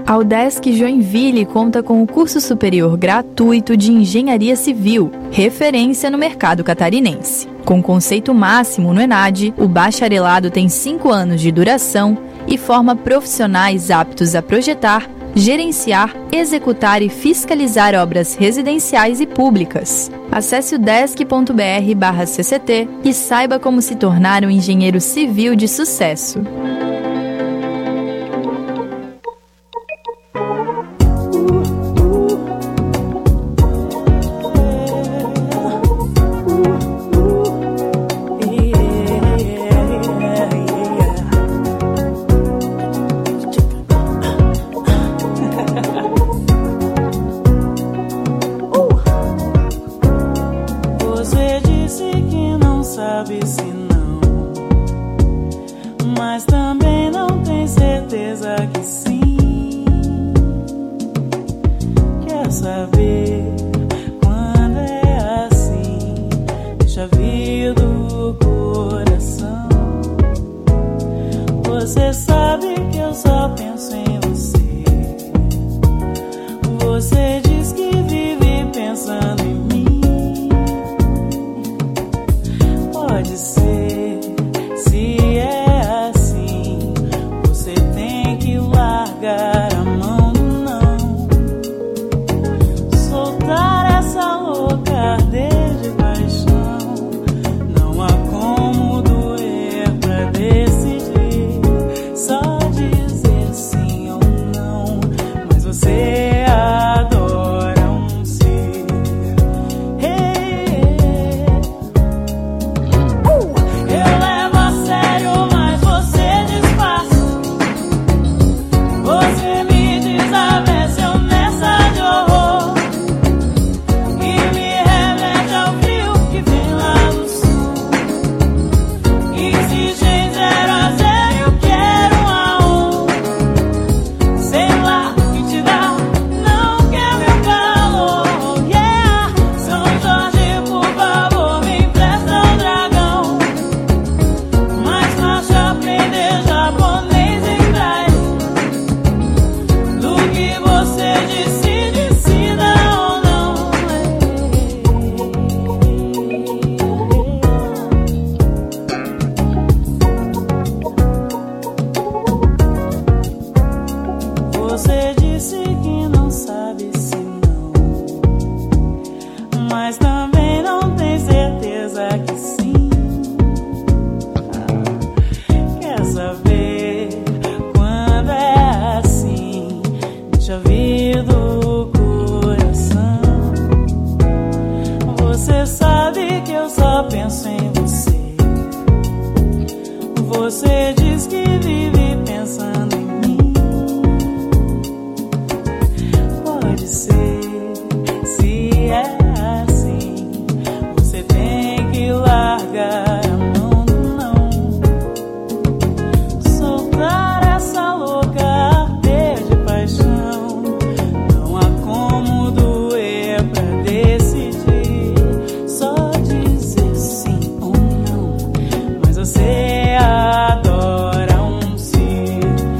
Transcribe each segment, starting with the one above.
A UDESC Joinville conta com o curso superior gratuito de Engenharia Civil, referência no mercado catarinense. Com conceito máximo no ENAD, o bacharelado tem 5 anos de duração e forma profissionais aptos a projetar, gerenciar, executar e fiscalizar obras residenciais e públicas. Acesse udesc.br/cct e saiba como se tornar um engenheiro civil de sucesso. Mas também não tem certeza que sim. Quer saber quando é assim? Deixa vir do coração. Você sabe que eu só penso em você. Você diz que vive pensando em mim. Pode ser, se é largar a mão, não. Soltar essa louca arder de paixão. Não há como doer pra decidir. Só dizer sim ou não. Mas você adora um sim. Eu levo a sério, mas você disfarça. Você me desabece nessa de horror e me remete ao frio que vem lá do sul. Exigem 0 a 0, eu quero 1 a 1. Sei lá o que te dá, não quer meu calor. Yeah. São Jorge, por favor, me empresta o dragão. Mais fácil aprender japonês em trás. Do que você decida ou não. Você disse que não sabe se não, mas também não tem certeza que sim. Quer saber quando é assim? Deixa vir do coração. Você sabe que eu só penso em você. Você diz que vive pensando em mim. Pode ser, se é assim. Você tem que largar a mão, não. Soltar essa louca arder de paixão. Não há como doer pra decidir. Só dizer sim ou não. Mas você adora um sim.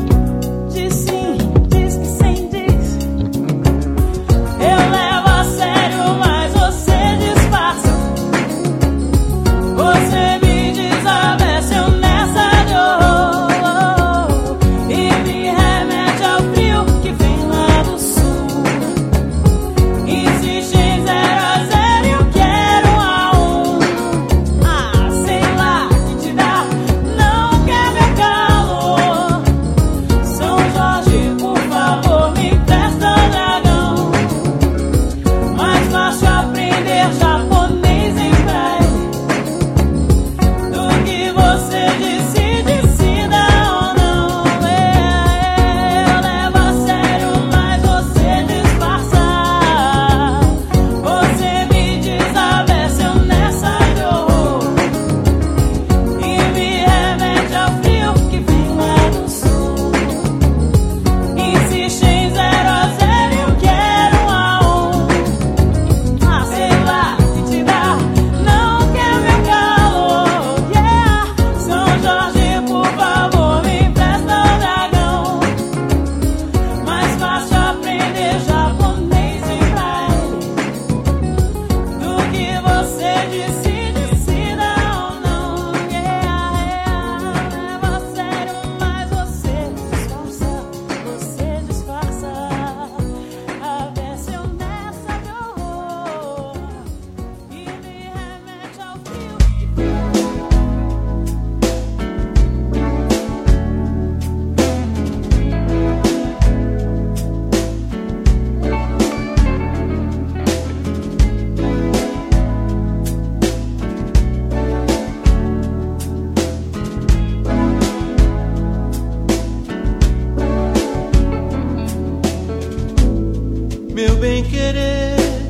querer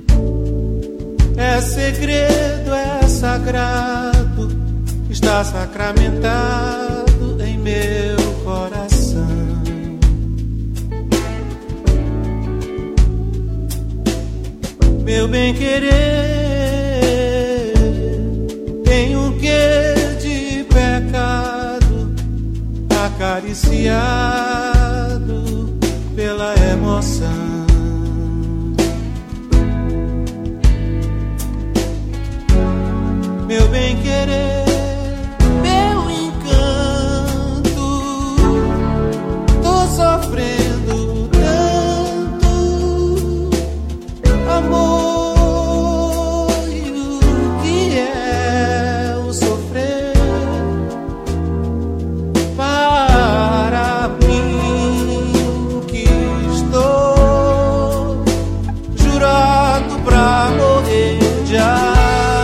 é segredo, é sagrado, está sacramentado em meu coração. Meu bem-querer tem um quê de pecado, acariciado pela emoção. Meu bem-querer, meu encanto, tô sofrendo tanto amor, e o que é o sofrer para mim que estou jurado pra morrer de amor.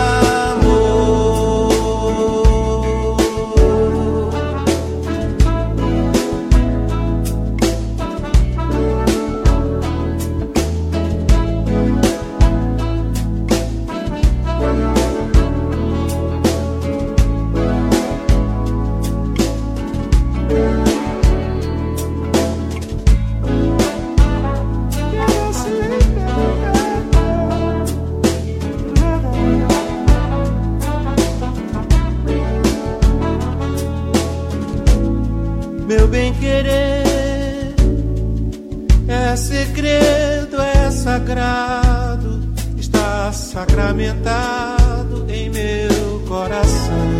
Meu bem-querer é segredo, é sagrado, está sacramentado em meu coração.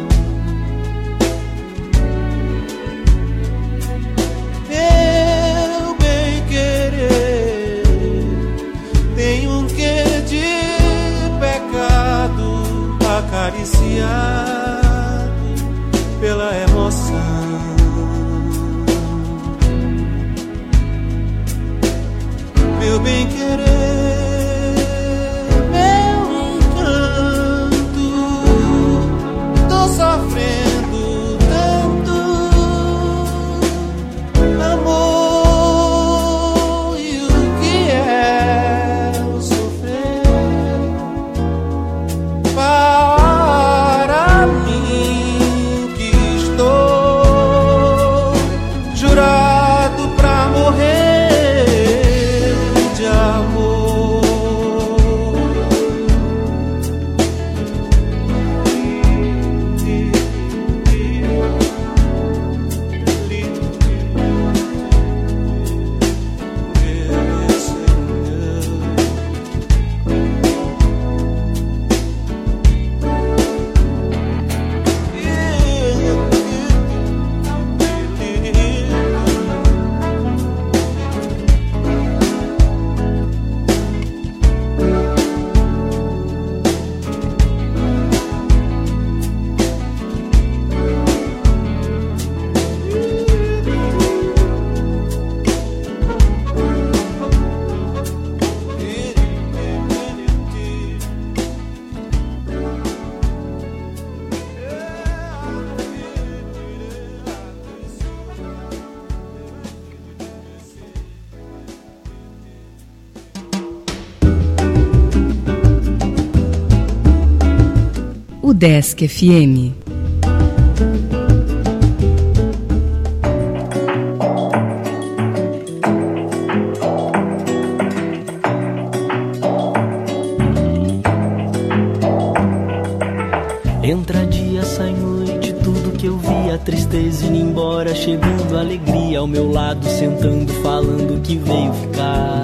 Meu bem-querer tem um quê de pecado, acariciado pela emoção. Meu bem-querer, meu encanto, tô sofrendo tanto amor, e o que é o sofrer para mim que estou jurado pra morrer. Desk FM. Entra dia, sai noite, tudo que eu vi, a tristeza indo embora, chegando a alegria ao meu lado, sentando, falando que veio ficar.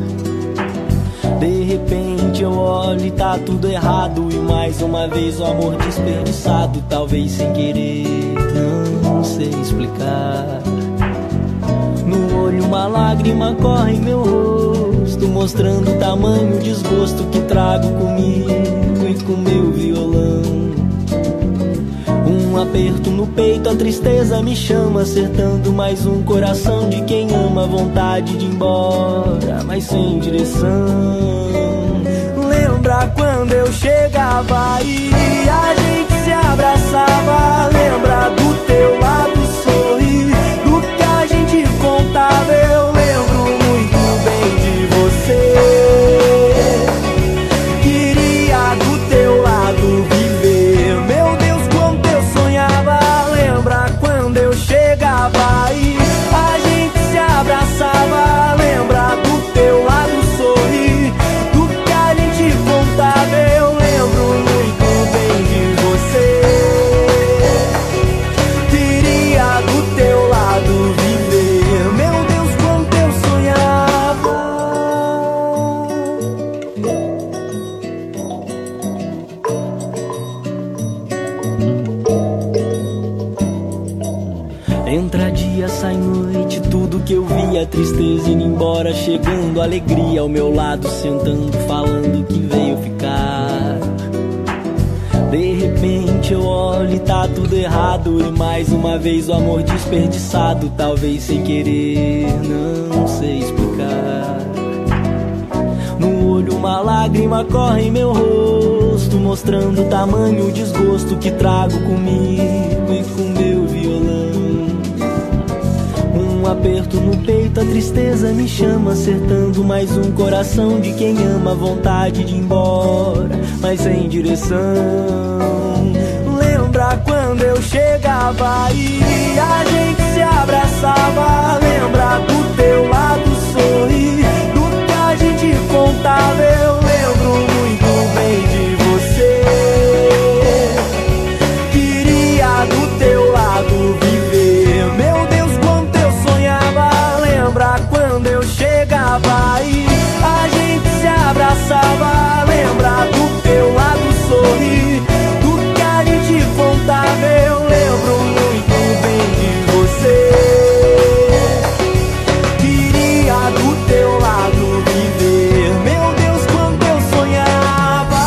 De repente eu olho e tá tudo errado, e mais uma vez o amor desperdiçado, talvez sem querer, não sei explicar. No olho uma lágrima corre em meu rosto, mostrando o tamanho desgosto que trago comigo e com meu violão. Um aperto no peito, a tristeza me chama, acertando mais um coração de quem ama, vontade de ir embora, mas sem direção. Lembra quando eu chegava e a gente se abraçava? Lembra do teu lado sorrir, do que a gente contava? Eu lembro muito bem de você. Entra dia, sai noite, tudo que eu vi a tristeza indo embora, chegando a alegria ao meu lado, sentando, falando que veio ficar. De repente eu olho e tá tudo errado, e mais uma vez o amor desperdiçado, talvez sem querer, não sei explicar. No olho uma lágrima corre em meu rosto, mostrando o tamanho, o desgosto que trago comigo e com meu violão. Um aperto no peito, a tristeza me chama, acertando mais um coração de quem ama, vontade de ir embora, mas sem direção. Lembra quando eu chegava e a gente se abraçava? Lembra do teu lado sorrir, do que a gente contava? Eu lembro muito bem de você. Queria do teu lado viver, meu Deus, quanto eu sonhava. Lembra quando eu chegava e a gente se abraçava? Lembra do teu lado sorrir, do que a gente contava? Eu lembro muito bem de você. Queria do teu lado viver, meu Deus, quanto eu sonhava.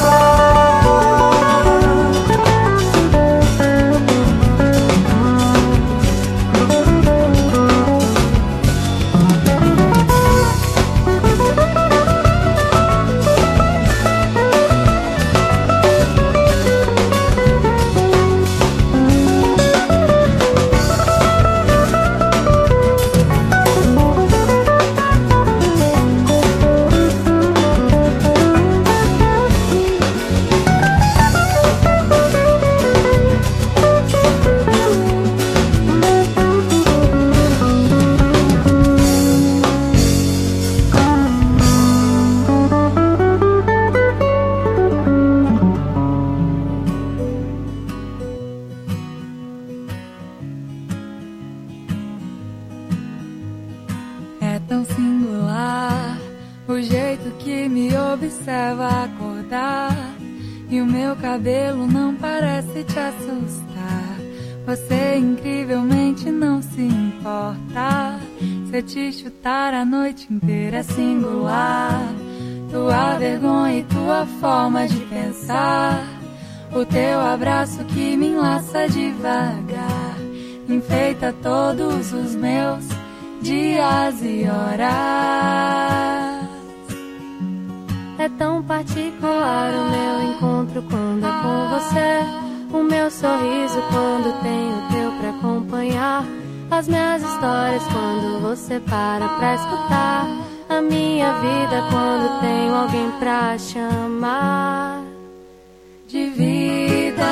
É tão singular o jeito que me observa acordar, e o meu cabelo não parece te assustar. Você incrivelmente não se importa se eu te chutar a noite inteira. É singular tua vergonha e tua forma de pensar, o teu abraço que me enlaça devagar, enfeita todos os meus dias e horas. É tão particular o meu encontro quando é com você, o meu sorriso quando tenho o teu pra acompanhar, as minhas histórias quando você para pra escutar, a minha vida quando tenho alguém pra chamar de vida.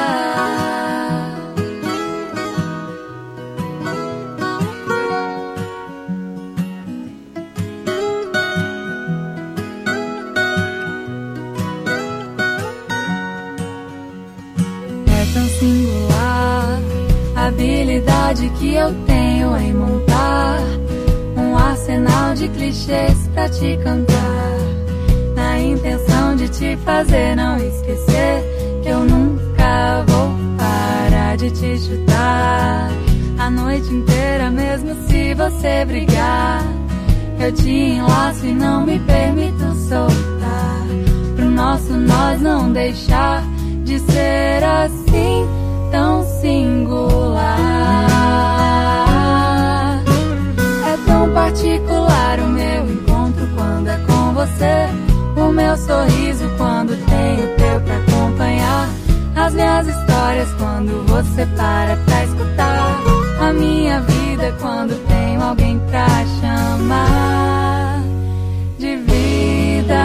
Tão singular a habilidade que eu tenho em montar um arsenal de clichês pra te cantar, na intenção de te fazer não esquecer que eu nunca vou parar de te chutar a noite inteira, mesmo se você brigar. Eu te enlaço e não me permito soltar, pro nosso nós não deixar de ser assim tão singular. É tão particular o meu encontro quando é com você, o meu sorriso quando tenho o teu pra acompanhar, as minhas histórias quando você para pra escutar, a minha vida quando tenho alguém pra chamar de vida.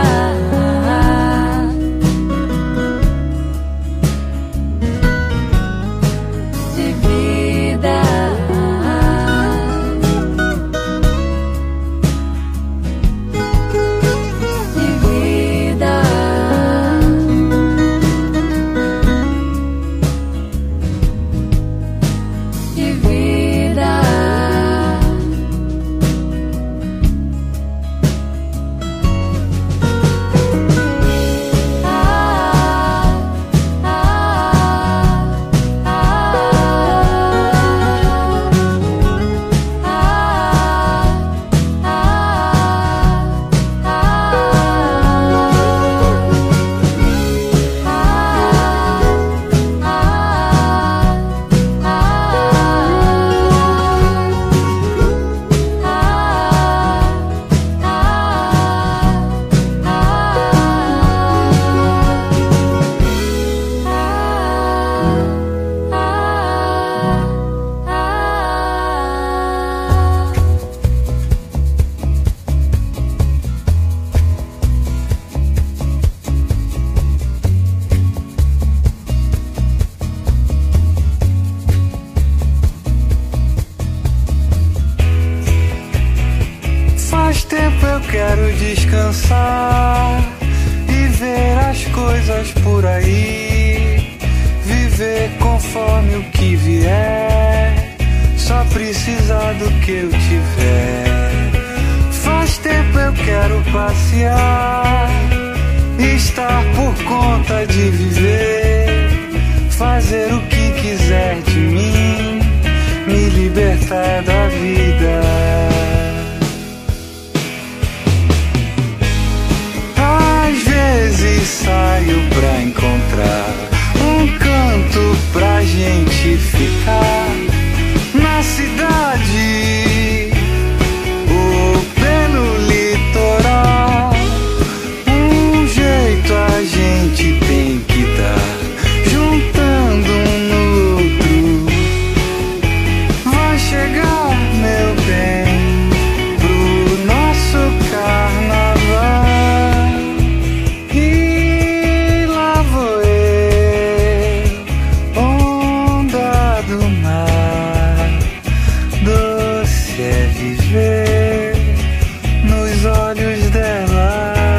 descansar e ver as coisas por aí, viver conforme o que vier, só precisar do que eu tiver. Faz tempo eu quero passear, estar por conta de viver, fazer o que quiser de mim, me libertar da vida. Às vezes saio pra encontrar um canto pra gente ficar na cidade ou pelo litoral. Um jeito a gente tem que dar, juntando um no outro. Vai chegar, meu bem, pro nosso carnaval. E lá vou eu, onda do mar. Doce é viver nos olhos dela.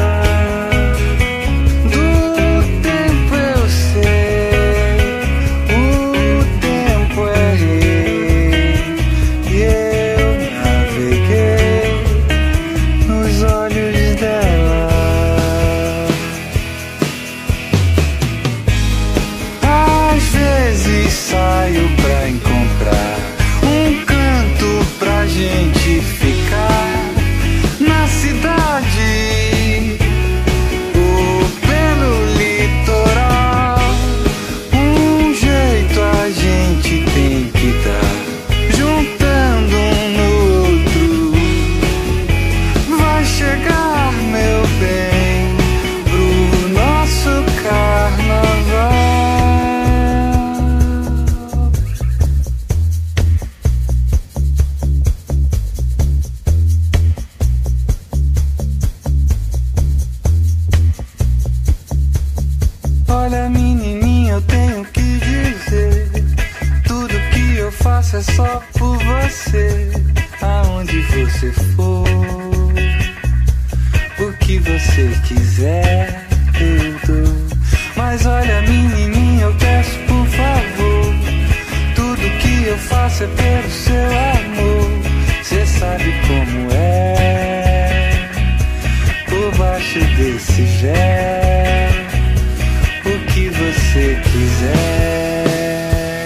Do tempo eu sei, o tempo é rei, e eu naveguei nos olhos dela. Às vezes saio pra encontrar um canto pra gente ficar na cidade ou pelo litoral. Um jeito a gente tem que dar, juntando um no outro. Vai chegar, meu bem, pro nosso carnaval. Olha, menininha, eu tenho que dizer, tudo que eu faço é só por você. Aonde você for, o que você quiser, eu dou. Mas olha, menininha, eu peço por favor, tudo que eu faço é pelo seu amor. Cê sabe como é, por baixo desse véu, o que você quiser.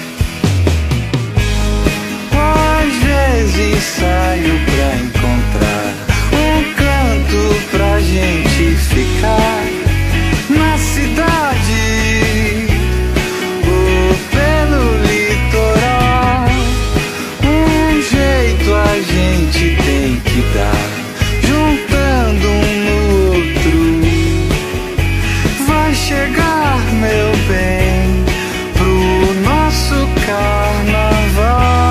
Às vezes saio pra encontrar um canto pra gente ficar na cidade ou pelo litoral. Um jeito a gente tem que dar, juntando um no outro. Vai chegar, meu bem, pro nosso carnaval.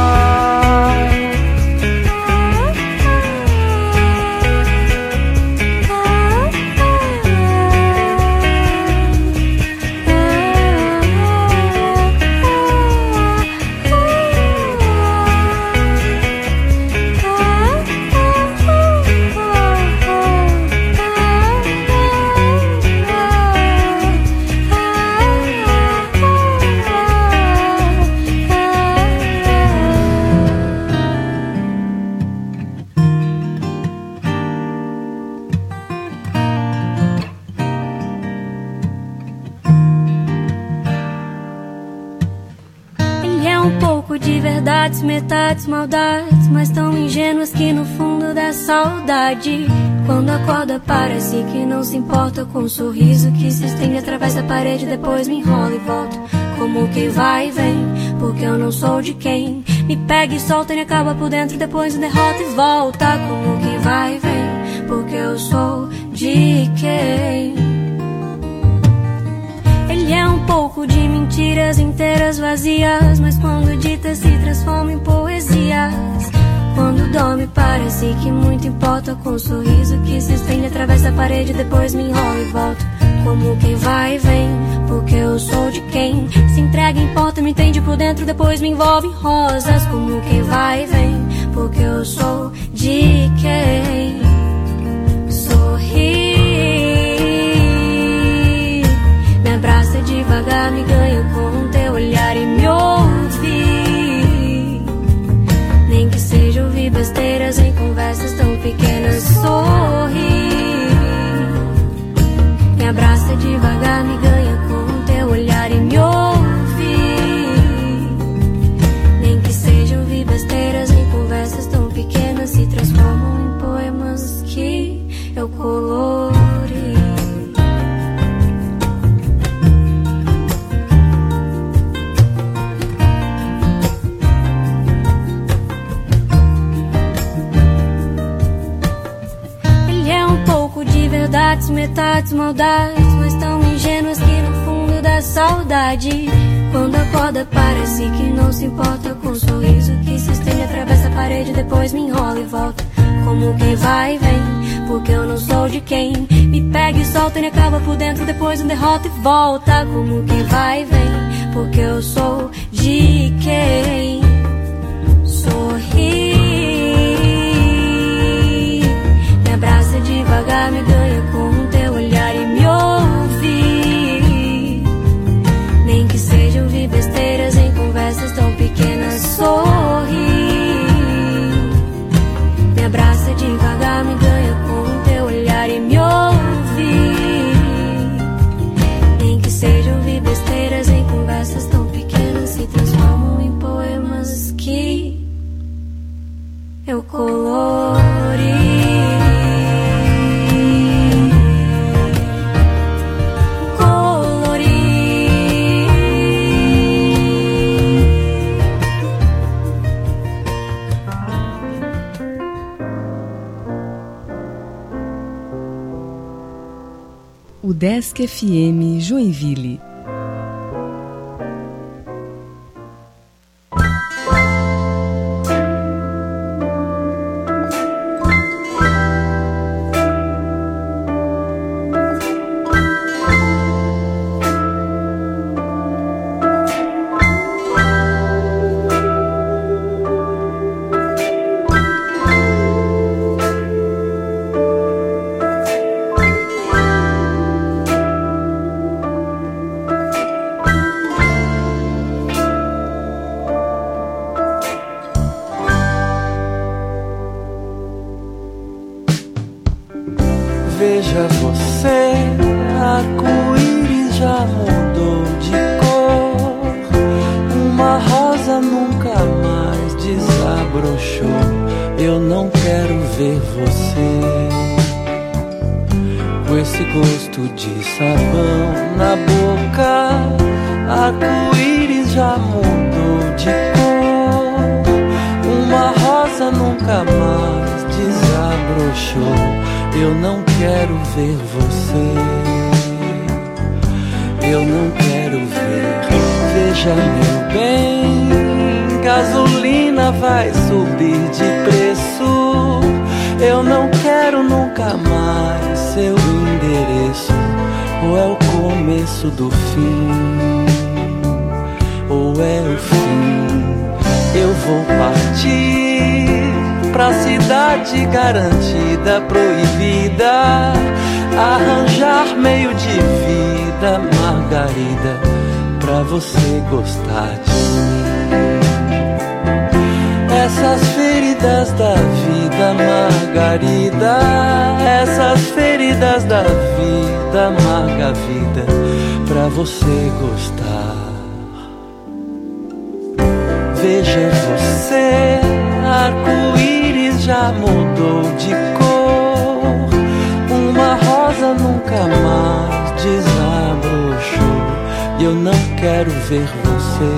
Metades, maldades, mas tão ingênuas que no fundo dá saudade. Quando acorda parece que não se importa com um sorriso que se estende através da parede, depois me enrola e volta como quem vai e vem, porque eu não sou de quem me pega e solta e me acaba por dentro, depois me derrota e volta como quem vai e vem, porque eu sou de quem. Ele é um pouco de mentiras inteiras vazias, mas quando dita se transforma em poesias. Quando dorme parece que muito importa com um sorriso que se estende através da parede, depois me enrola e volta como quem vai e vem, porque eu sou de quem se entrega, importa, me entende por dentro, depois me envolve em rosas como quem vai e vem, porque eu sou de quem. metades, metades, maldades, mas tão ingênuas que no fundo dá saudade. Quando acorda parece que não se importa com o sorriso que se estende, atravessa a parede, depois me enrola e volta. Como quem vai e vem, porque eu não sou de quem me pega e solta e me acaba por dentro, depois me derrota e volta. Como quem vai e vem, porque eu sou de quem sorri. Me abraça devagar, me ganha com o teu olhar e me ouve. Nem que seja ouvir besteiras em conversas tão pequenas, sorri. Me abraça devagar, me ganha com o teu olhar e me ouve. Nem que seja ouvir besteiras em conversas tão pequenas, se transformam em poemas que eu colori. Udesc FM Joinville. Veja você, arco-íris já mudou de cor. Uma rosa nunca mais desabrochou. Eu não quero ver você com esse gosto de sabão na boca. Arco-íris já mudou de cor. Uma rosa nunca mais desabrochou. Eu não quero ver você, eu não quero ver. Veja, meu bem, gasolina vai subir de preço. Eu não quero nunca mais seu endereço. Ou é o começo do fim, ou é o fim. Eu vou partir pra cidade garantida, proibida, arranjar meio de vida, Margarida, pra você gostar de mim. Essas feridas da vida, Margarida, essas feridas da vida, amarga vida, pra você gostar. Veja você, arco-íris já mudou de cor. Uma rosa nunca mais desabrochou. E eu não quero ver você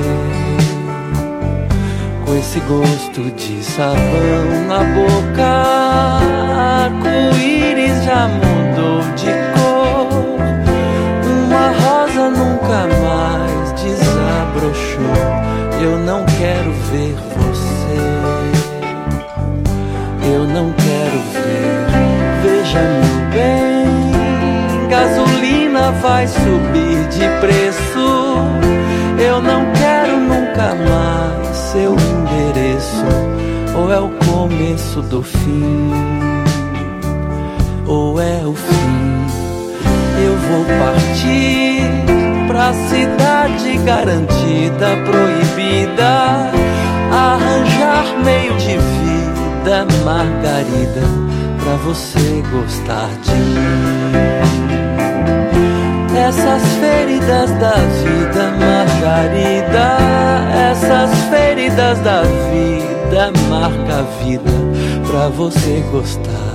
com esse gosto de sabão na boca. Arco-íris já mudou de cor. Uma rosa nunca mais desabrochou. Eu não quero ver você, eu não quero ver. Veja, meu bem, gasolina vai subir de preço. Eu não quero nunca mais seu endereço. Ou é o começo do fim, ou é o fim. Eu vou partir pra cidade garantida, proibida, arranjar meio de vida, Margarida, pra você gostar de mim. Essas feridas da vida, Margarida, essas feridas da vida, marca a vida, pra você gostar.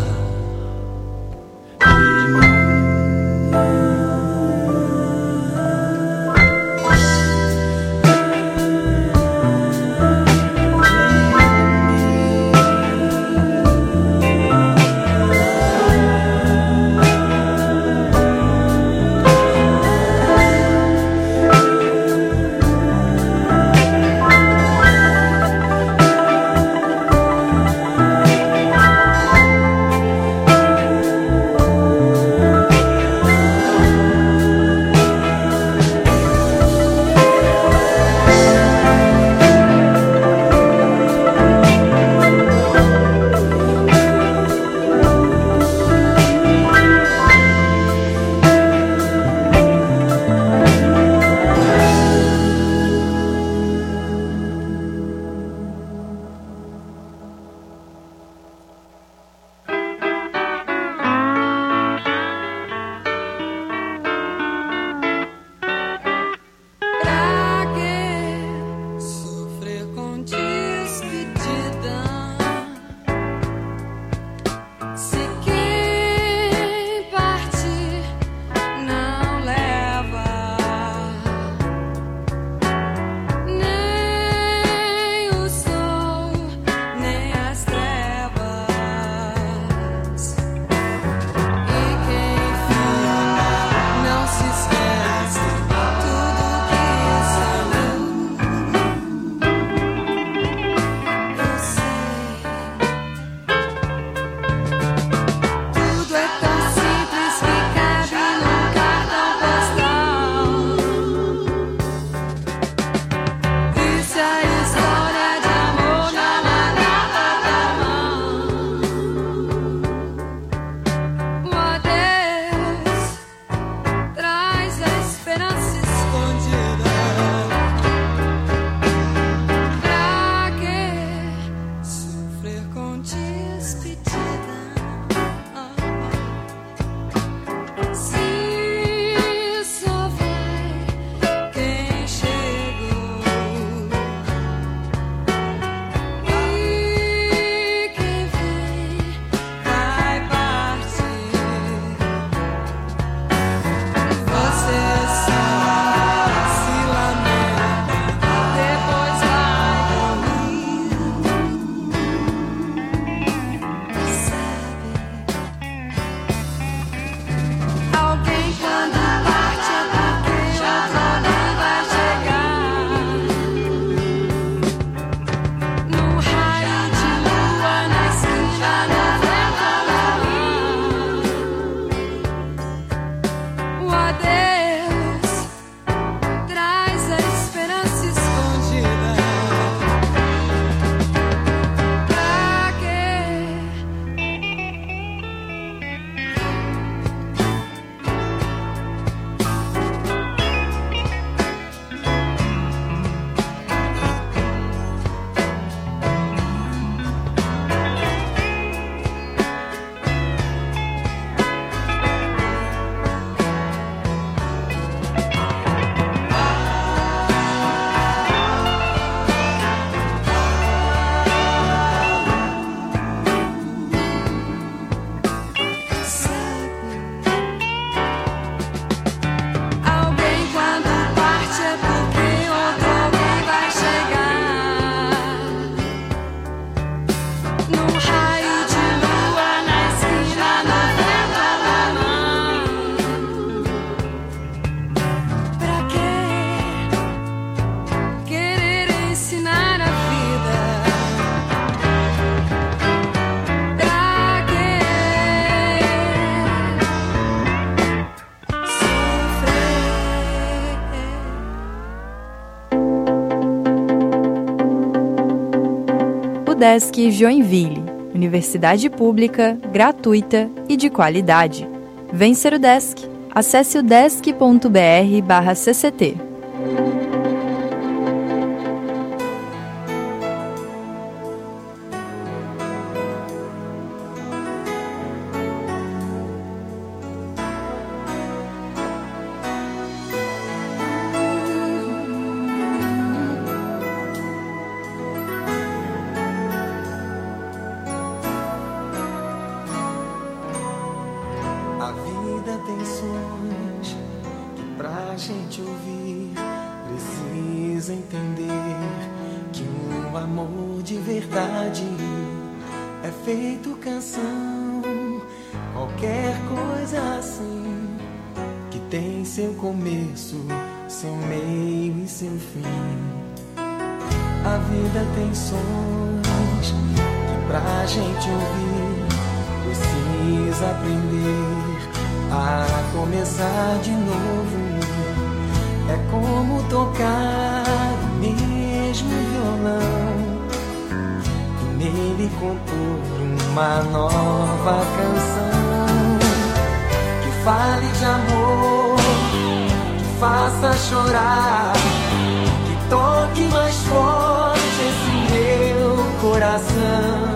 Udesc Joinville, universidade pública, gratuita e de qualidade. Vem ser Udesc. Acesse udesc.br/cct. A vida tem sons que pra gente ouvir precisa entender que um amor de verdade é feito canção. Qualquer coisa assim que tem seu começo, seu meio e seu fim. A vida tem sons que pra gente ouvir precisa aprender a começar de novo. É como tocar o mesmo violão e nele compor uma nova canção que fale de amor, que faça chorar, que toque mais forte esse meu coração.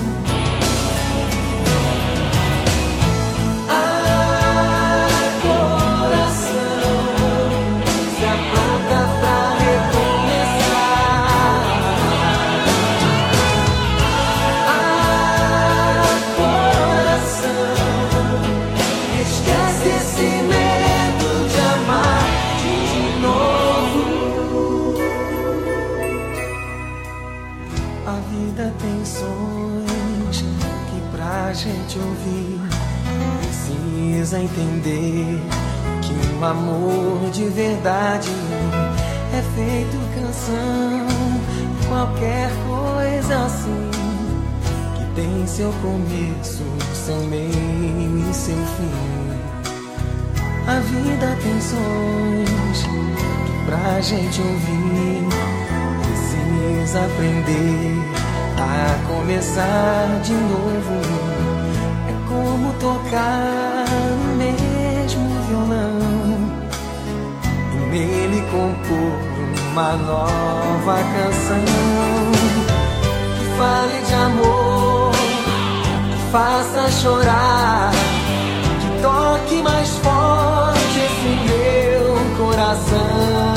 Tem sons que pra gente ouvir precisa entender que um amor de verdade é feito canção. Qualquer coisa assim que tem seu começo, seu meio e seu fim. A vida tem sons que pra gente ouvir precisa aprender a começar de novo. É como tocar o mesmo violão e nele compor uma nova canção que fale de amor, que faça chorar, que toque mais forte esse meu coração.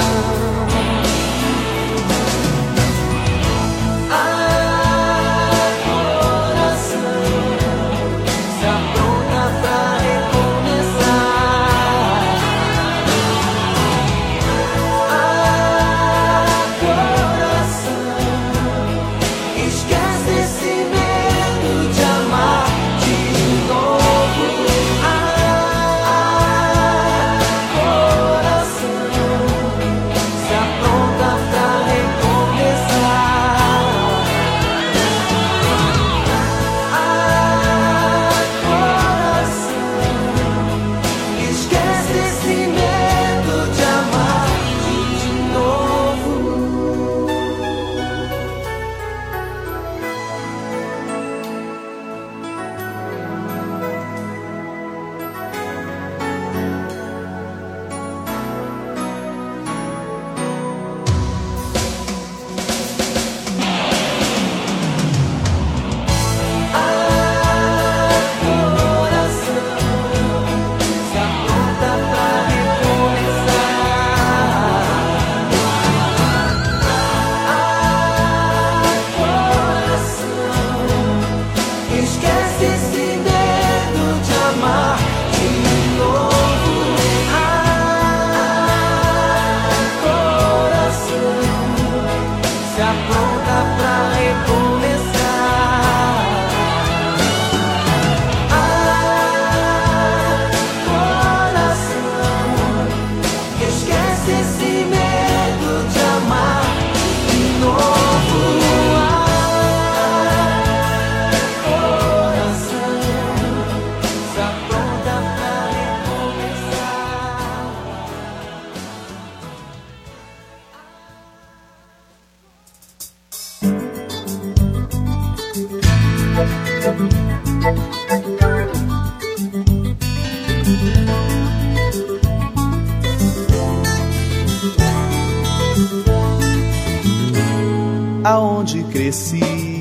Aonde cresci,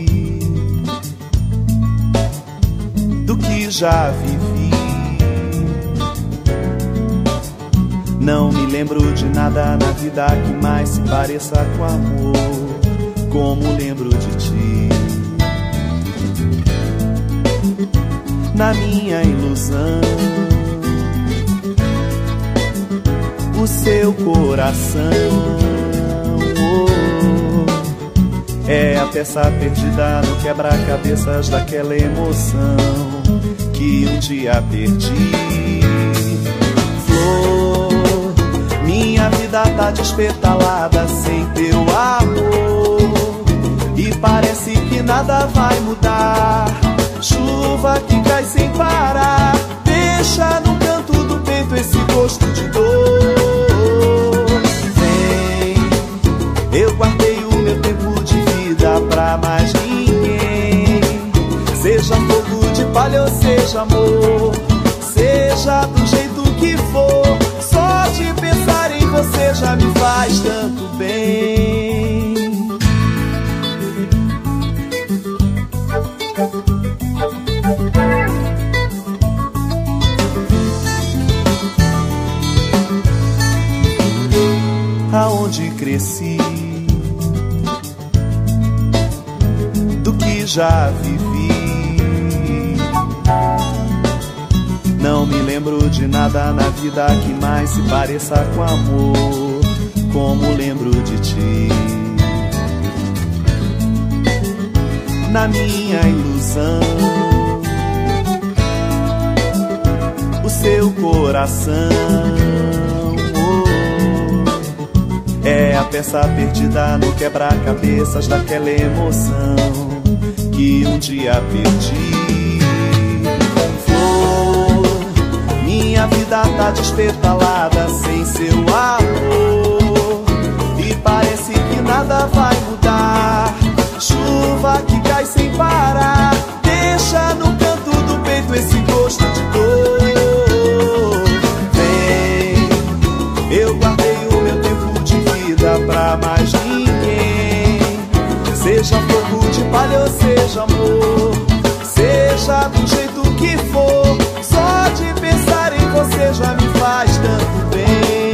do que já vivi, não me lembro de nada na vida que mais se pareça com amor, como lembro de ti. Na minha ilusão, o seu coração é a peça perdida no quebra-cabeças daquela emoção que um dia perdi. Flor, minha vida tá despetalada sem teu amor, e parece que nada vai mudar. Chuva que cai sem parar, deixa no canto do peito esse gosto de dor. Vem, eu guardei o meu tempo de vida pra mais ninguém. Seja fogo de palha ou seja amor, seja do jeito que for, só de pensar em você já me faz tanto bem. Aonde cresci, do que já vivi, não me lembro de nada na vida que mais se pareça com amor, como lembro de ti. Na minha ilusão, o seu coração é a peça perdida no quebra-cabeças daquela emoção que um dia perdi. Flor, minha vida tá despetalada sem seu amor, e parece que nada vai mudar. Chuva que cai sem parar, deixa no canto do peito esse gosto de dor. Vem, eu guardei o meu tempo de vida pra mais ninguém. Seja fogo de palha ou seja amor, seja do jeito que for, só de pensar em você já me faz tanto bem.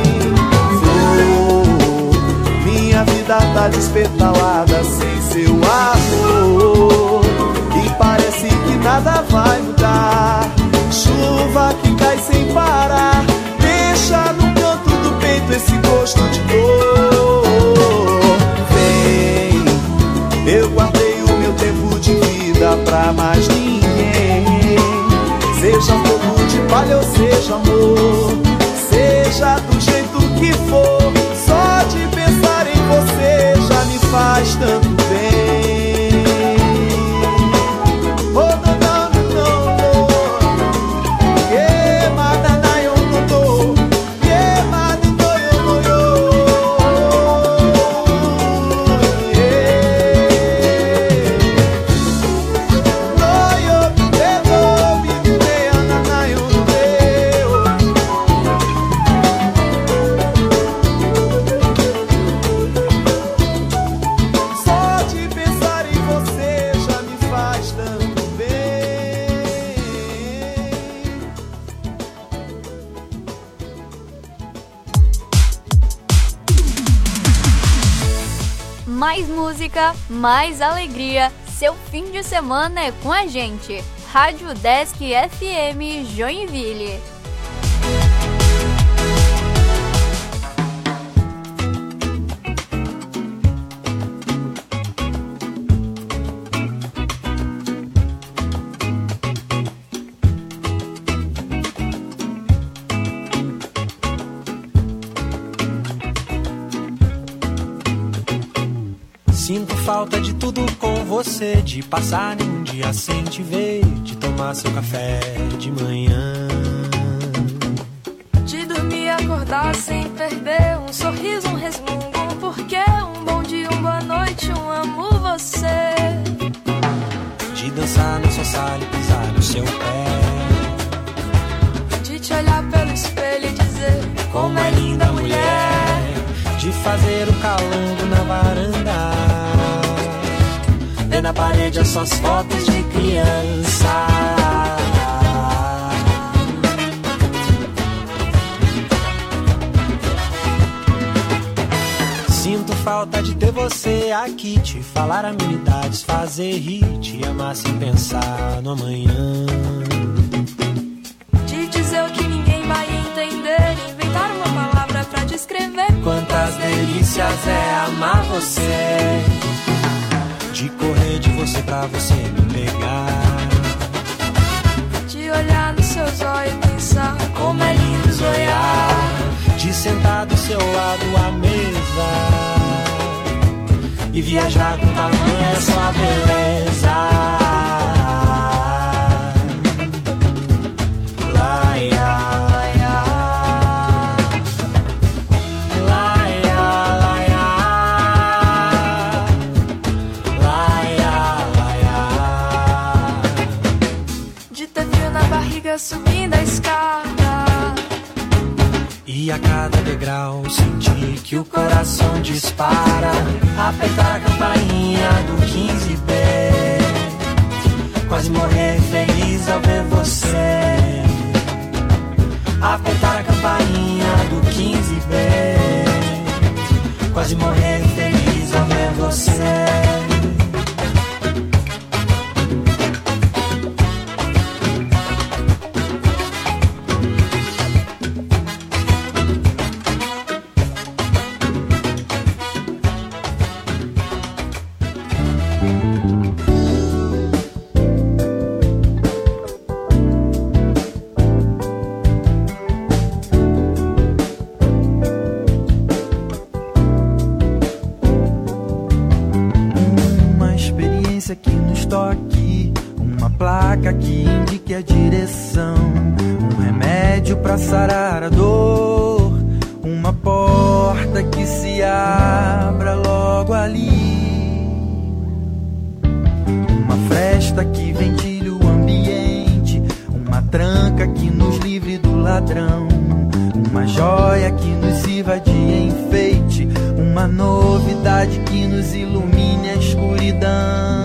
Flor, minha vida tá despetalada sem seu amor, e parece que nada vai mudar. Chuva que cai sem parar, deixa no canto do peito esse gosto de dor. Vem, eu guardei o meu tempo de vida pra mais ninguém. Seja fogo de palha ou seja amor, seja do jeito que for, só de pensar em você já me faz tanto bem. Mais música, mais alegria. Seu fim de semana é com a gente. Rádio Desk FM Joinville. Sinto falta de tudo com você, de passar nenhum dia sem te ver, de tomar seu café de manhã, de dormir e acordar sem perder um sorriso, um resmungo, porque um bom dia, uma boa noite, um amo você. De dançar na sua sala e pisar no seu pé. De te olhar pelo espelho e dizer como é linda a mulher. De fazer o calango na varanda, ver na parede as suas fotos de criança. Sinto falta de ter você aqui, te falar amenidades, fazer rir, te amar sem pensar no amanhã. De dizer o que ninguém vai entender, inventar uma palavra pra descrever quantas delícias é amar você. De correr de você pra você me pegar, de olhar nos seus olhos e pensar como é lindo zoiar. De sentar do seu lado à mesa e viajar com tamanha sua beleza. Subindo a escada e a cada degrau sentir que o coração dispara. Apertar a campainha do 15B, quase morrer feliz ao ver você. Apertar a campainha do 15B, quase morrer feliz ao ver você. Que nos toque, uma placa que indique a direção, um remédio pra sarar a dor, uma porta que se abra logo ali, uma fresta que ventile o ambiente, uma tranca que nos livre do ladrão, uma joia que nos sirva de enfeite, uma novidade que nos ilumine a escuridão.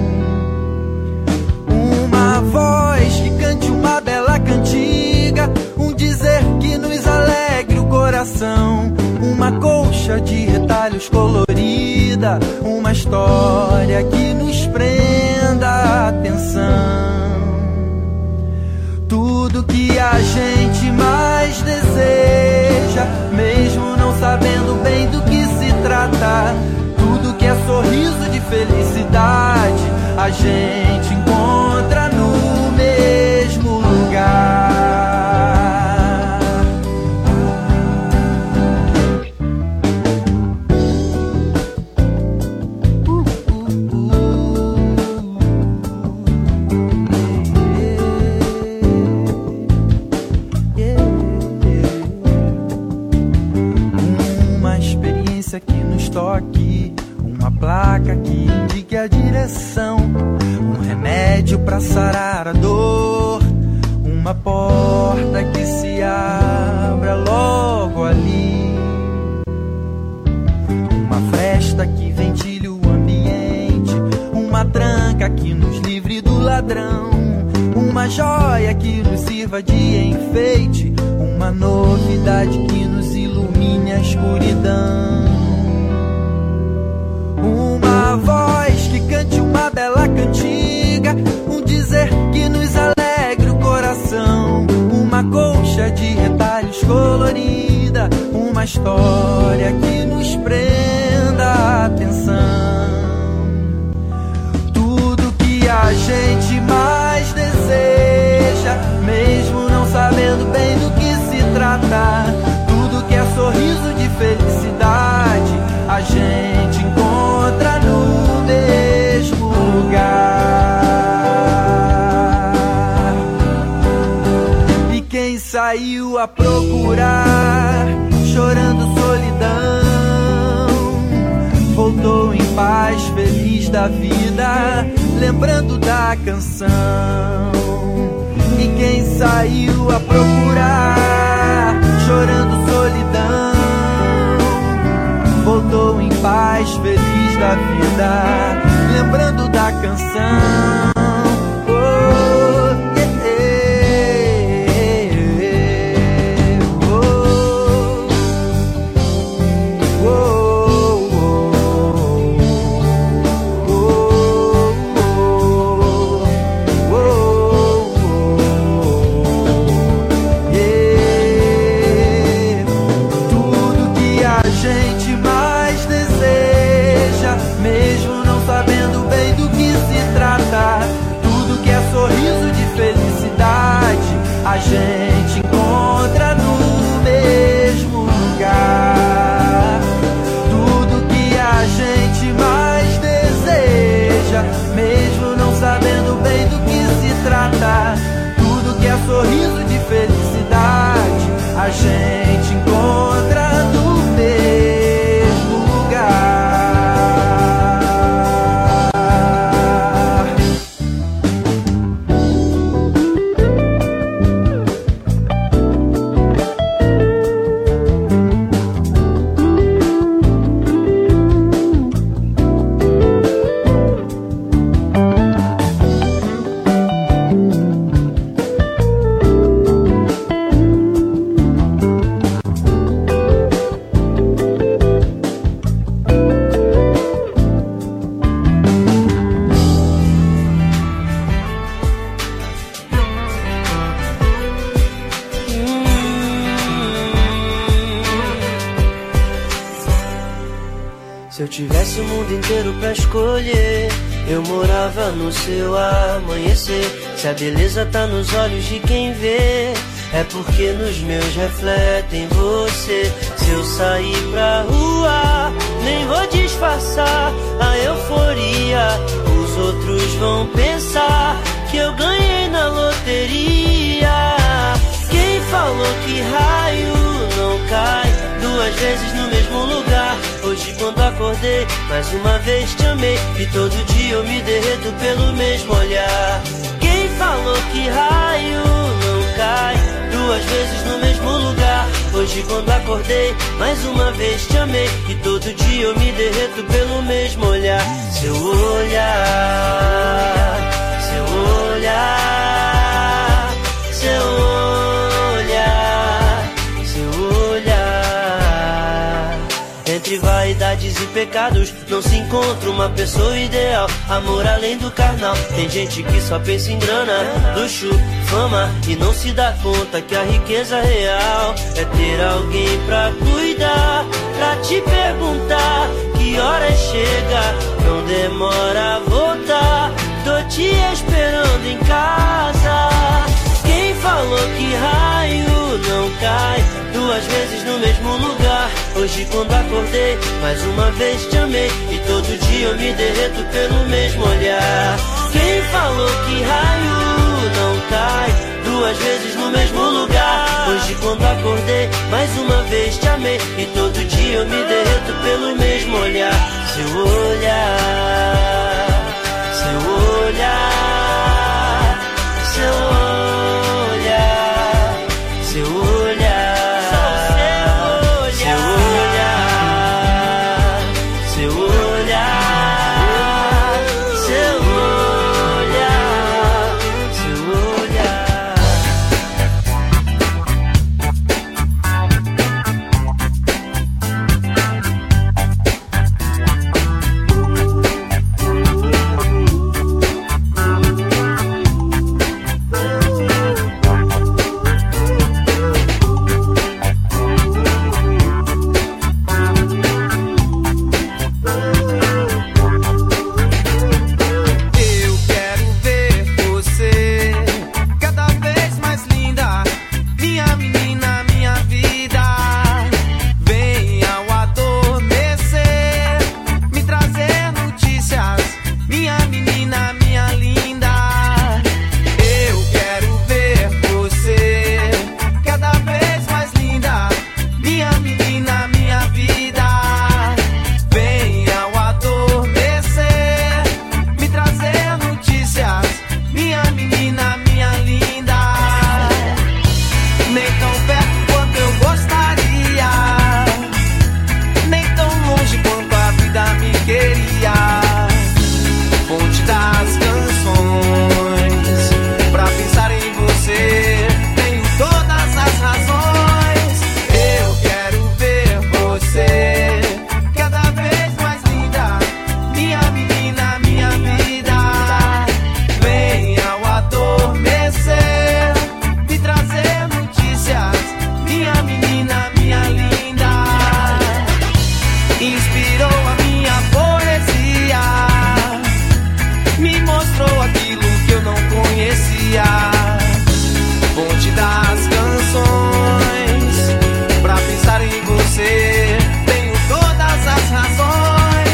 Uma voz que cante uma bela cantiga, um dizer que nos alegre o coração, uma colcha de retalhos colorida, uma história que nos prenda a atenção. Tudo que a gente mais deseja, mesmo não sabendo bem do que se trata, tudo que é sorriso de felicidade, a gente encontra no mesmo lugar. Uma experiência que nos toque, uma placa que indique a direção, um remédio pra sarar a dor, uma porta que se abra logo ali, uma fresta que ventile o ambiente, uma tranca que nos livre do ladrão, uma joia que nos sirva de enfeite, uma novidade que nos ilumine a escuridão. Uma voz que cante uma bela cantiga, um dizer que nos alegre o coração, uma colcha de retalhos colorida, uma história que nos prenda a atenção. Tudo que a gente mais deseja, mesmo não sabendo bem do que se trata, tudo que é sorriso de felicidade, a gente encontra no mesmo lugar. E quem saiu a procurar, chorando solidão, voltou em paz, feliz da vida, lembrando da canção. E quem saiu a procurar, chorando solidão, voltou em paz, feliz da vida, lembrando da canção. A gente encontra no mesmo lugar tudo que a gente mais deseja, mesmo não sabendo bem do que se trata. Tudo que é sorriso de felicidade, a gente encontra no mesmo lugar. Se eu tivesse o mundo inteiro pra escolher, eu morava no seu amanhecer. Se a beleza tá nos olhos de quem vê, é porque nos meus refletem você. Se eu sair pra rua, nem vou disfarçar a euforia. Os outros vão pensar que eu ganhei na loteria. Quem falou que raio não cai duas vezes no mesmo lugar? Hoje quando acordei, mais uma vez te amei, e todo dia eu me derreto pelo mesmo olhar. Quem falou que raio não cai duas vezes no mesmo lugar? Hoje quando acordei, mais uma vez te amei, e todo dia eu me derreto pelo mesmo olhar. Seu olhar, seu olhar, seu olhar, seu olhar. Entre vaidades e pecados não se encontra uma pessoa ideal. Amor além do carnal. Tem gente que só pensa em grana, luxo, fama, e não se dá conta que a riqueza real é ter alguém pra cuidar, pra te perguntar que hora chega, não demora a voltar. Tô te esperando em casa. Quem falou que raio não cai duas vezes no mesmo lugar? Hoje quando acordei, mais uma vez te amei, e todo dia eu me derreto pelo mesmo olhar. Quem falou que raio não cai duas vezes no mesmo lugar? Hoje quando acordei, mais uma vez te amei, e todo dia eu me derreto pelo mesmo olhar. Seu olhar, seu olhar, seu olhar, seu olhar, seu olhar, seu olhar, seu olhar, seu olhar. mostrou aquilo que eu não conhecia. Fonte das canções, pra pensar em você, tenho todas as razões.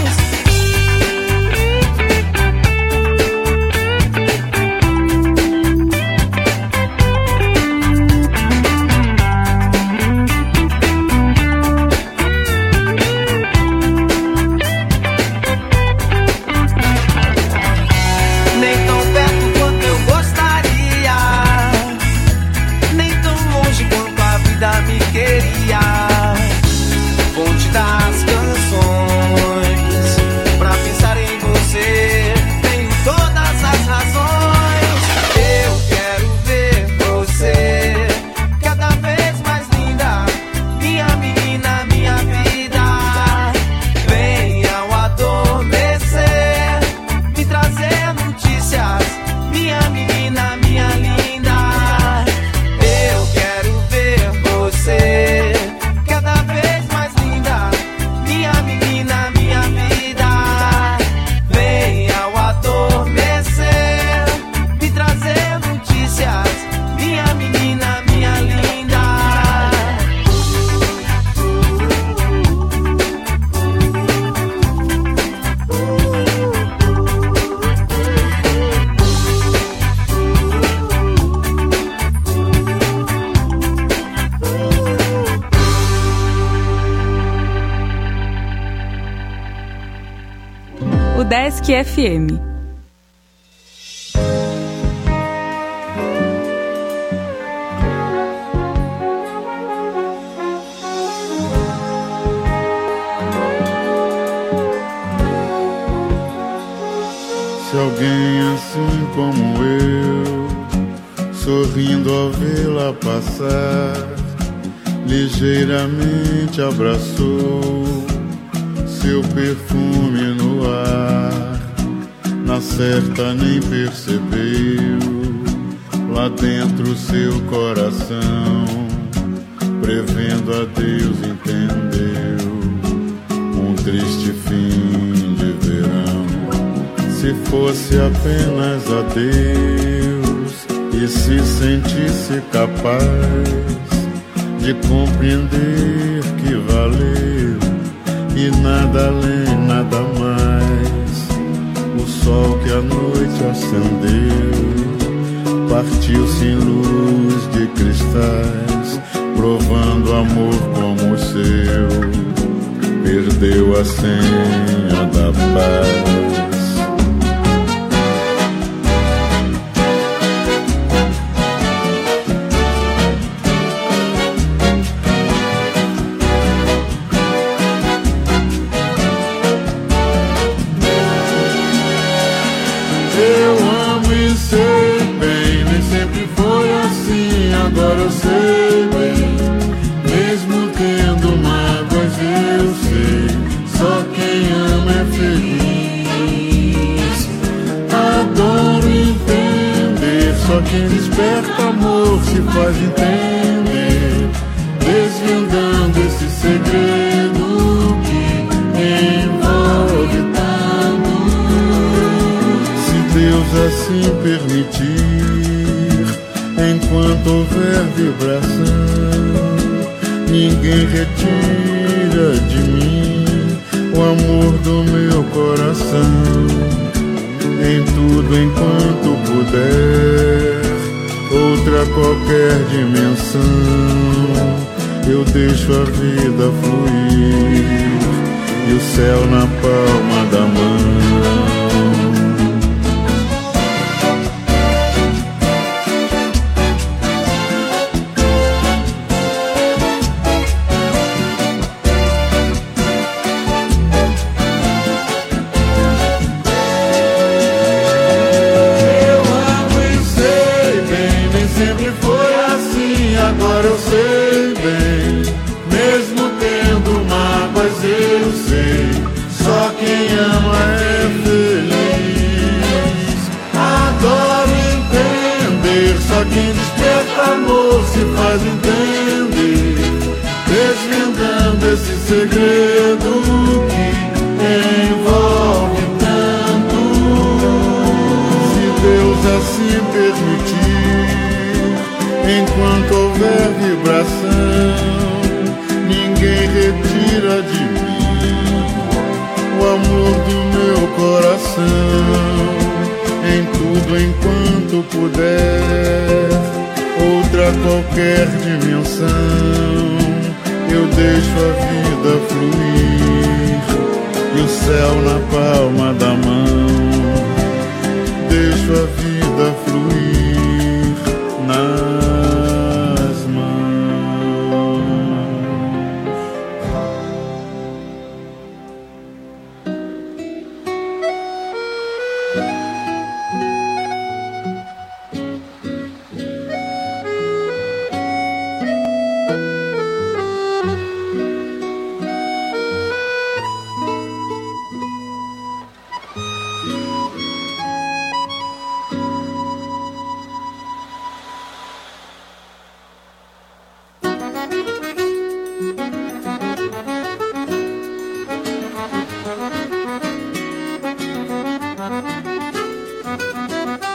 Desk FM. Se alguém assim como eu, sorrindo ao vê-la passar, ligeiramente abraçou seu perfume no ar, na certa nem percebeu, lá dentro seu coração, prevendo a Deus entendeu, um triste fim de verão. Se fosse apenas a Deus e se sentisse capaz de compreender que valeu e nada além, nada mais. O sol que a noite acendeu partiu sem luz de cristais, provando amor como o seu, perdeu a senha da paz. Agora eu sei bem, mesmo tendo mágoas eu sei, só quem ama é feliz. Adoro entender, só quem desperta amor se faz entender, desvendando esse segredo que envolve tanto. Se Deus assim permitir, enquanto houver vibração, ninguém retira de mim o amor do meu coração. Em tudo enquanto puder, outra qualquer dimensão, eu deixo a vida fluir e o céu na palma da mão. Agora eu sei bem, mesmo tendo mágoas eu sei, só quem ama é feliz. Adoro entender, só quem desperta amor se faz entender, desvendando esse segredo que envolve tanto. se permitir, enquanto houver vibração, ninguém retira de mim o amor do meu coração. Em tudo enquanto puder, outra qualquer dimensão, eu deixo a vida fluir e o céu na palma da mão.